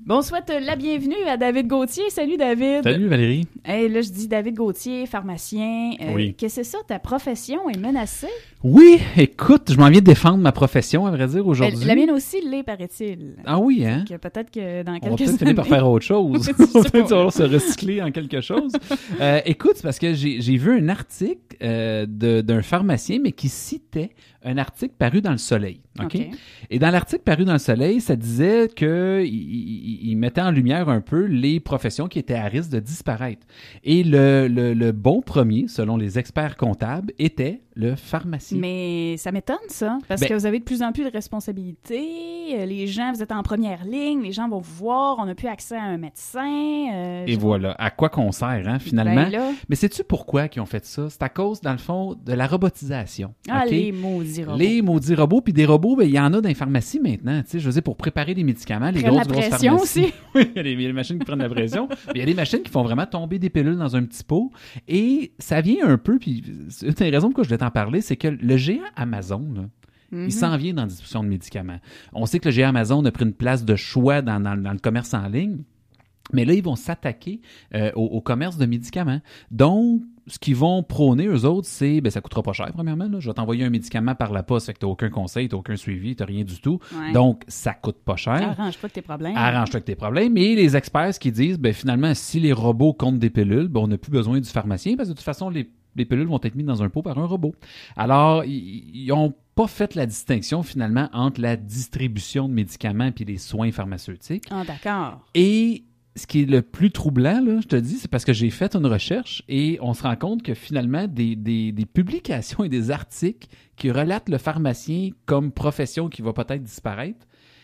Bon, on souhaite la bienvenue à David Gauthier. Salut, David. Salut, Valérie. Hey, là, je dis David Gauthier, pharmacien. Oui. Qu'est-ce que c'est ça? Ta profession est menacée? Oui, écoute, je m'en viens de défendre ma profession, à vrai dire, aujourd'hui. La mienne aussi l'est, paraît-il. Ah oui, hein? Peut-être que dans On va quelques peut-être années... finir par faire autre chose. On va peut-être se recycler en quelque chose. Écoute, c'est parce que j'ai vu un article d'un pharmacien, mais qui citait un article paru dans Le Soleil. OK? Et dans l'article paru dans Le Soleil, ça disait qu'il mettait en lumière un peu les professions qui étaient à risque de disparaître. Et le bon premier, selon les experts comptables, était le pharmacien. Mais ça m'étonne, ça, parce que vous avez de plus en plus de responsabilités. Les gens, vous êtes en première ligne, les gens vont vous voir, on n'a plus accès à un médecin. Et voilà, à quoi qu'on sert, hein, finalement. Ben là... Mais sais-tu pourquoi ils ont fait ça? C'est à cause, dans le fond, de la robotisation. Ah, okay? les maudits robots. Les maudits robots, puis des robots, ben, il y en a dans les pharmacies maintenant. Tu sais, je veux dire, pour préparer des médicaments, les grosses pharmacies. Aussi. Oui, il y a les machines qui prennent la pression. Il y a des machines qui font vraiment tomber des pilules dans un petit pot. Et ça vient un peu, puis une des raisons pourquoi je voulais t'en parler, c'est que le géant Amazon, là, il s'en vient dans la distribution de médicaments. On sait que le géant Amazon a pris une place de choix dans le commerce en ligne. Mais là, ils vont s'attaquer au commerce de médicaments. Donc, ce qu'ils vont prôner, eux autres, c'est, ça coûtera pas cher, premièrement. Là. Je vais t'envoyer un médicament par la poste, fait que t'as aucun conseil, t'as aucun suivi, t'as rien du tout. Ouais. Donc, ça coûte pas cher. Arrange-toi avec tes problèmes. Arrange-toi avec tes problèmes. Et les experts, ce qu'ils disent, finalement, si les robots comptent des pilules, on n'a plus besoin du pharmacien, parce que de toute façon, les pilules vont être mises dans un pot par un robot. Alors, ils ont pas fait la distinction, finalement, entre la distribution de médicaments et les soins pharmaceutiques. Ah, d'accord. Et ce qui est le plus troublant, là, je te dis, c'est parce que j'ai fait une recherche et on se rend compte que finalement, des publications et des articles qui relatent le pharmacien comme profession qui va peut-être disparaître,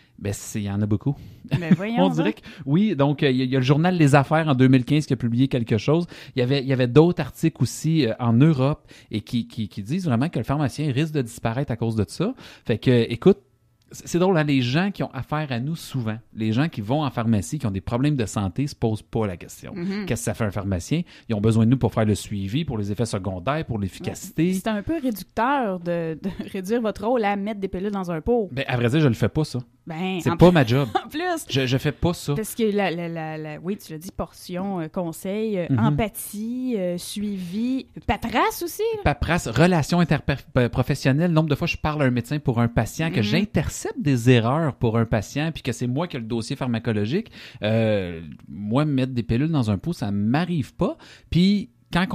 il y en a beaucoup. Mais voyons. On dirait que oui. Donc, il y a le journal Les Affaires en 2015 qui a publié quelque chose. Il y avait d'autres articles aussi en Europe et qui disent vraiment que le pharmacien risque de disparaître à cause de ça. Fait que, écoute, c'est drôle, hein, les gens qui ont affaire à nous souvent, les gens qui vont en pharmacie, qui ont des problèmes de santé, se posent pas la question. Mm-hmm. Qu'est-ce que ça fait un pharmacien? Ils ont besoin de nous pour faire le suivi, pour les effets secondaires, pour l'efficacité. Ouais. C'est un peu réducteur de réduire votre rôle à mettre des pilules dans un pot. À vrai dire, je le fais pas, ça. C'est pas ma job. En plus. Je fais pas ça. Parce que oui, tu l'as dit, portion, conseil, empathie, suivi, paperasse aussi. Là. Paperasse, relations interprofessionnelles. Nombre de fois, je parle à un médecin pour un patient, que j'intercepte des erreurs pour un patient, puis que c'est moi qui ai le dossier pharmacologique. Moi, mettre des pilules dans un pot, ça m'arrive pas. Puis quand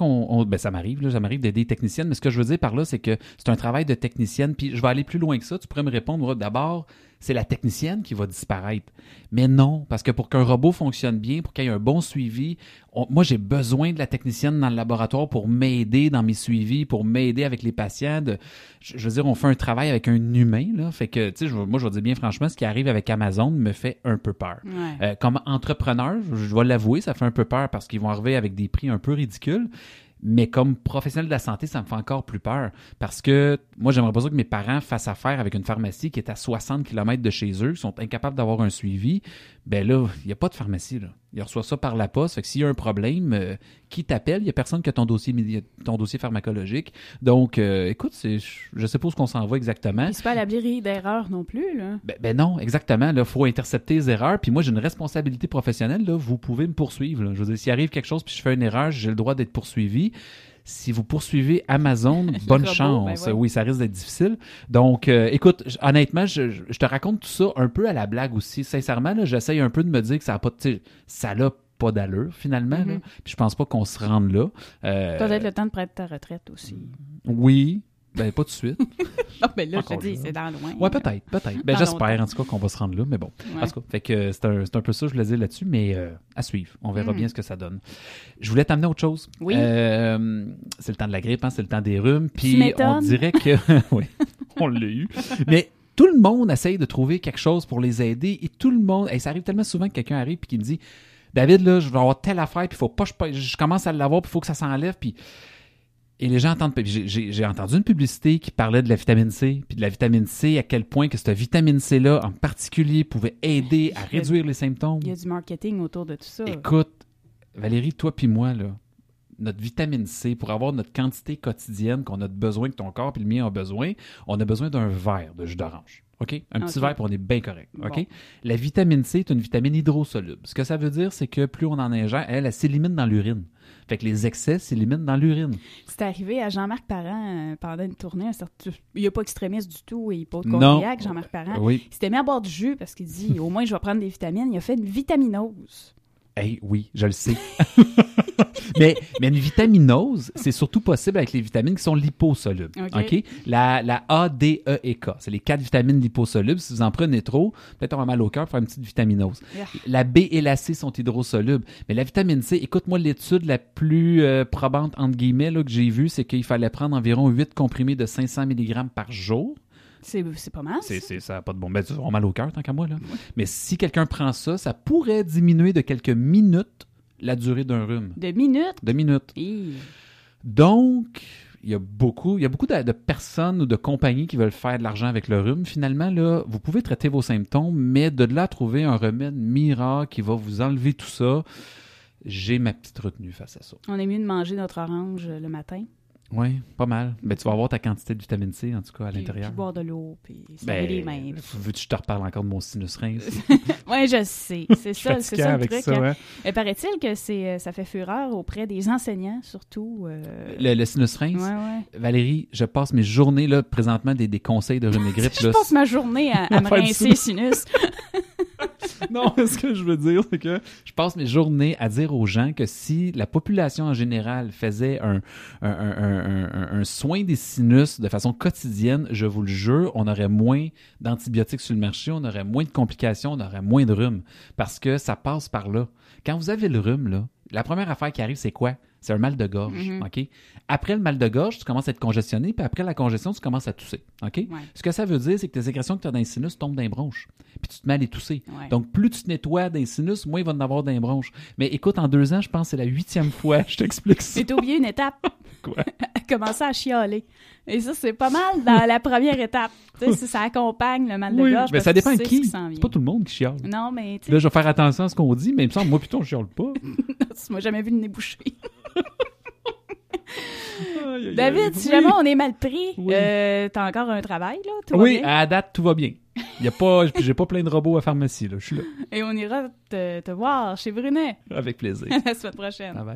ça m'arrive d'aider les techniciennes, mais ce que je veux dire par là, c'est que c'est un travail de technicienne, puis je vais aller plus loin que ça. Tu pourrais me répondre, d'abord, c'est la technicienne qui va disparaître. Mais non, parce que pour qu'un robot fonctionne bien, pour qu'il y ait un bon suivi, moi, j'ai besoin de la technicienne dans le laboratoire pour m'aider dans mes suivis, pour m'aider avec les patients. Je veux dire, on fait un travail avec un humain, là. Fait que, tu sais, moi, je vais dire bien franchement, ce qui arrive avec Amazon me fait un peu peur. Ouais. Comme entrepreneur, je dois l'avouer, ça fait un peu peur parce qu'ils vont arriver avec des prix un peu ridicules. Mais comme professionnel de la santé, ça me fait encore plus peur. Parce que moi, j'aimerais pas ça que mes parents fassent affaire avec une pharmacie qui est à 60 km de chez eux, qui sont incapables d'avoir un suivi. Là, il n'y a pas de pharmacie, là. Ils reçoivent ça par la poste. Fait que s'il y a un problème, qui t'appelle? Il n'y a personne qui a ton dossier pharmacologique. Donc, écoute, je sais pas où qu'on s'en va exactement. C'est pas à l'abri d'erreurs non plus, là. Non, exactement. Il faut intercepter les erreurs. Puis moi, j'ai une responsabilité professionnelle. Là, vous pouvez me poursuivre. Là. Je veux dire, s'il arrive quelque chose puis je fais une erreur, j'ai le droit d'être poursuivi. Si vous poursuivez Amazon, bonne chance. Ouais. Oui, ça risque d'être difficile. Donc, écoute, honnêtement, je te raconte tout ça un peu à la blague aussi. Sincèrement, là, j'essaye un peu de me dire que ça n'a pas d'allure, finalement. Là. Puis je pense pas qu'on se rende là. Peut-être le temps de prendre ta retraite aussi. Oui. Pas tout de suite. Non, mais là, je te dis, c'est dans loin. Ouais, peut-être. J'espère, en tout cas, qu'on va se rendre là, mais bon. Ouais. En tout cas, fait que c'est un peu ça, je voulais dire là-dessus, mais à suivre. On verra bien ce que ça donne. Je voulais t'amener à autre chose. Oui. C'est le temps de la grippe, hein, c'est le temps des rhumes, puis on dirait que... oui, on l'a eu. Mais tout le monde essaye de trouver quelque chose pour les aider, et tout le monde... ça arrive tellement souvent que quelqu'un arrive et qui me dit « David, là, je vais avoir telle affaire, puis faut pas je commence à l'avoir, puis il faut que ça s'enlève, puis... » Et les gens entendent... J'ai entendu une publicité qui parlait de la vitamine C, puis de la vitamine C, à quel point que cette vitamine C-là, en particulier, pouvait aider à réduire les symptômes. Il y a du marketing autour de tout ça. Écoute, Valérie, toi puis moi, là, notre vitamine C, pour avoir notre quantité quotidienne qu'on a besoin, que ton corps et le mien ont besoin, on a besoin d'un verre de jus d'orange. OK? Un petit OK. verre, puis on est bien correct. OK? Bon. La vitamine C est une vitamine hydrosoluble. Ce que ça veut dire, c'est que plus on en ingère, elle s'élimine dans l'urine. Fait que les excès s'éliminent dans l'urine. C'est arrivé à Jean-Marc Parent pendant une tournée. Il n'est pas extrémiste du tout et hypochondriaque, Jean-Marc Parent. Oui. Il s'était mis à boire du jus parce qu'il dit au moins je vais prendre des vitamines. Il a fait une vitaminose. Hey, oui, je le sais. mais une vitaminose, c'est surtout possible avec les vitamines qui sont liposolubles. OK? La A, D, E et K. C'est les 4 vitamines liposolubles. Si vous en prenez trop, peut-être on va mal au cœur pour faire une petite vitaminose. Yeah. La B et la C sont hydrosolubles. Mais la vitamine C, écoute-moi, l'étude la plus probante, entre guillemets, là, que j'ai vue, c'est qu'il fallait prendre environ 8 comprimés de 500 mg par jour. C'est pas mal. Ça n'a pas de bon. Ben, tu vas mal au cœur, tant qu'à moi, là. Ouais. Mais si quelqu'un prend ça, ça pourrait diminuer de quelques minutes la durée d'un rhume. De minutes? De minutes. Donc, il y a beaucoup de personnes ou de compagnies qui veulent faire de l'argent avec le rhume. Finalement, là, vous pouvez traiter vos symptômes, mais de là à trouver un remède miracle qui va vous enlever tout ça, j'ai ma petite retenue face à ça. On est mieux de manger notre orange le matin. Oui, pas mal. Ben, tu vas avoir ta quantité de vitamine C, en tout cas, à l'intérieur. Puis boire de l'eau, puis se laver les mains. Veux-tu que je te reparle encore de mon sinus rince? Oui, je sais. C'est ça le truc. Ça, hein? Et paraît-il que ça fait fureur auprès des enseignants, surtout. Le sinus rince? Ouais. Valérie, je passe mes journées, là, présentement, des conseils de rhume et grippe. Je passe ma journée à me rincer sinus. Non, ce que je veux dire, c'est que je passe mes journées à dire aux gens que si la population en général faisait un soin des sinus de façon quotidienne, je vous le jure, on aurait moins d'antibiotiques sur le marché, on aurait moins de complications, on aurait moins de rhume. Parce que ça passe par là. Quand vous avez le rhume, là, la première affaire qui arrive, c'est quoi? C'est un mal de gorge, OK? Après le mal de gorge, tu commences à être congestionné, puis après la congestion, tu commences à tousser, OK? Ouais. Ce que ça veut dire, c'est que tes sécrétions que tu as dans les sinus tombent dans les bronches, puis tu te mets à les tousser. Ouais. Donc, plus tu te nettoies dans les sinus, moins il va en avoir dans les bronches. Mais écoute, en 2 ans, je pense que c'est la 8e fois, je t'explique ça. Mais t'as oublié une étape. Quoi? Commencer à chialer. Et ça, c'est pas mal dans la première étape. Tu sais, ça accompagne le mal de gorge. Mais ça dépend de qui. C'est pas tout le monde qui chiale. Non, mais tu sais. Là, je vais faire attention à ce qu'on dit, mais il me semble, moi, putain, je chiale pas. Tu m'as jamais vu le nez bouché. David, si jamais on est mal pris, t'as encore un travail, là? Tout va bien? À date, tout va bien. J'ai pas plein de robots à pharmacie, là. Je suis là. Et on ira te voir chez Brunet. Avec plaisir. À la semaine prochaine. Bye bye.